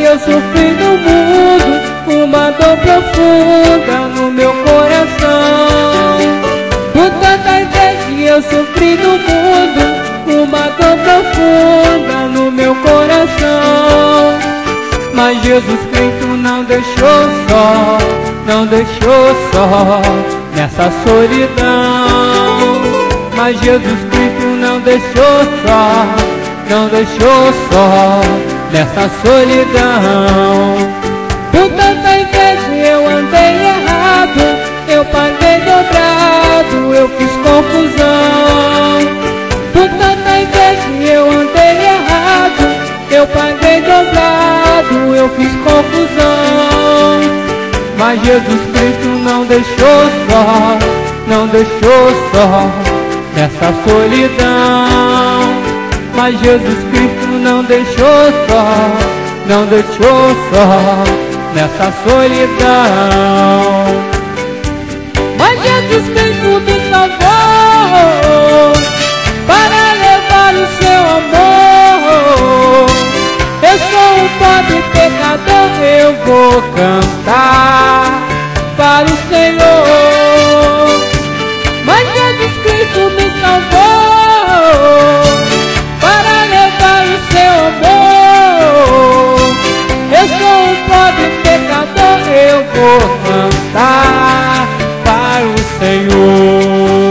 eu sofri no mundo uma dor profunda no meu coração. Por tantas vezes eu sofri no mundo uma dor profunda no meu coração. Mas Jesus Cristo não deixou só, não deixou só nessa solidão. Mas Jesus Cristo não deixou só, não deixou só nessa solidão. Por tantas vezes eu andei errado, eu paguei dobrado, eu fiz confusão. Por tantas vezes eu andei errado, eu paguei dobrado, eu fiz confusão. Mas Jesus Cristo não deixou só, não deixou só nessa solidão. Mas Jesus Cristo não deixou só, não deixou só nessa solidão. Mas Jesus Cristo me salvou para levar o seu amor. Eu sou um pobre pecador, eu vou cantar para o Senhor. Mas Jesus Cristo me salvou para levar o seu amor. Eu sou um pobre pecador, eu vou cantar para o Senhor.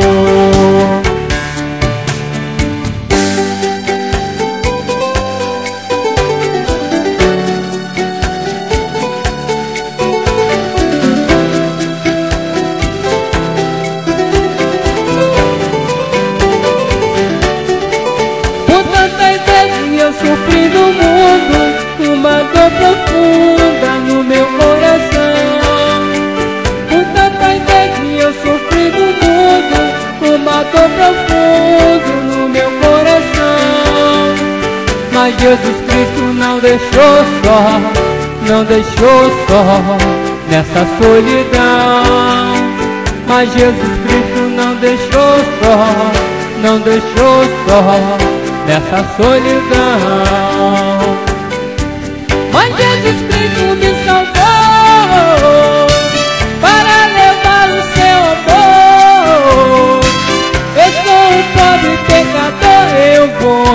Eu sofri no mundo uma dor profunda no meu coração. Por tantas vezes eu sofri no mundo uma dor profunda no meu coração. Mas Jesus Cristo não deixou só, não deixou só nessa solidão. Mas Jesus Cristo não deixou só, não deixou só nessa solidão. Mas Jesus Cristo me salvou para levar o seu amor. Eu sou um pobre pecador, eu vou